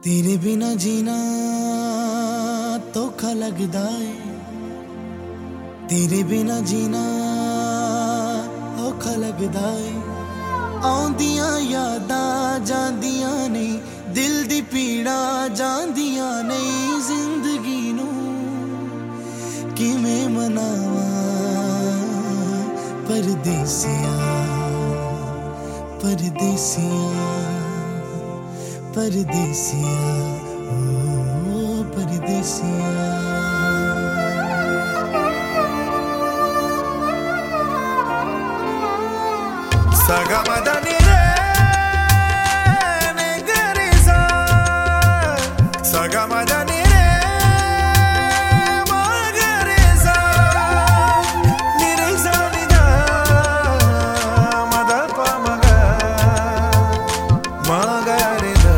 तेरे बिना जीना धोखा लगदा है, तेरे बिना जीना औखा लगदा है। आउंदियां यादां जांदियां नहीं, दिल दी पीड़ा जांदियां नहीं। जिंदगी नू किवें मनावां परदेसिया, परदेसिया, परदेसिया, ओ परदेसिया। Saga madani re ne gare sa, saga madani re ma gare sa, ni re sa ni da ma da pa ma ga, ma gare da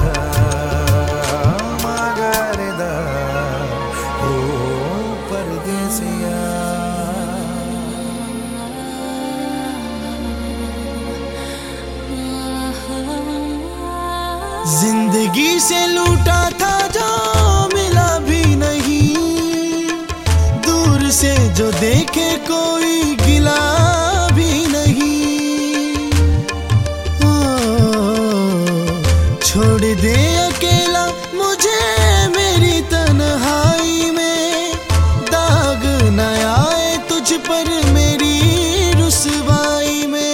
oh pardesiya। जिंदगी से लूटा था जो मिला भी नहीं, दूर से जो देखे कोई गिला भी नहीं। ओ, छोड़ दे अकेला मुझे मेरी तन्हाई में, दाग न आए तुझ पर मेरी रुसवाई में।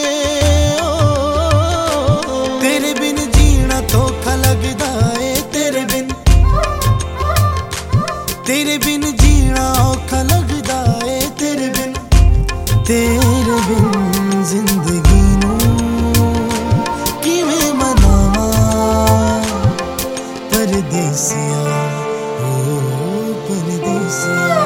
तेरे बिन जीना धोखा लगदा है, तेरे बिन जीना औखा लगदा है। तेरे बिन जिंदगी नू किवें मनावां परदेसिया, ओ परदेसिया।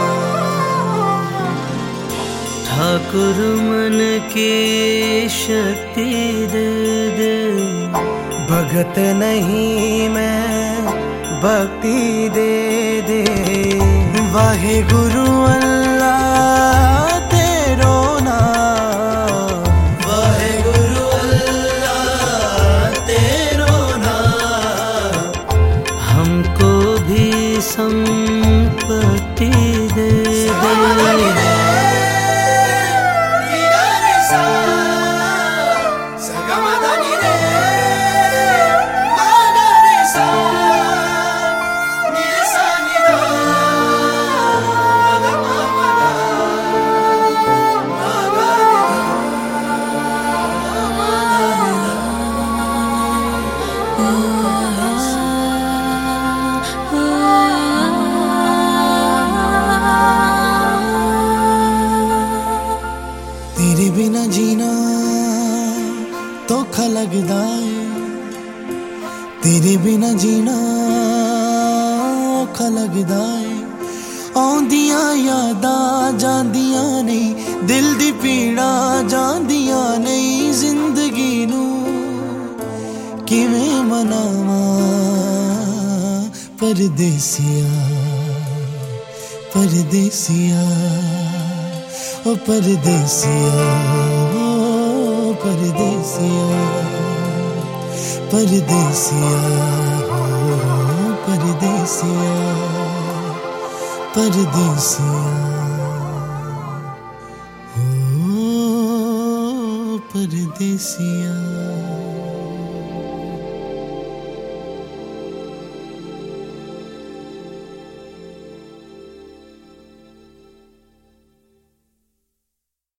ठाकुर मन की शक्ति दे दे, भगत नहीं मैं भक्ति दे दे। वाहे गुरु अल्लाह तेरो नाम, वाहे गुरु अल्लाह तेरो नाम। हमको भी संपत्ति दे दे। तेरे बिना जीना धोखा लगदा है, तेरे बिना जीना औखा लगदा है। आउंदियां यादां जांदियां नहीं, दिल दी पीड़ा जांदियां नहीं। जिंदगी नू किवें मनावां परदेसिया, परदेसिया, ओ परदेसिया, ओ परदेसिया, परदेसिया, ओ परदेसिया, परदेसिया, ओ परदेसिया।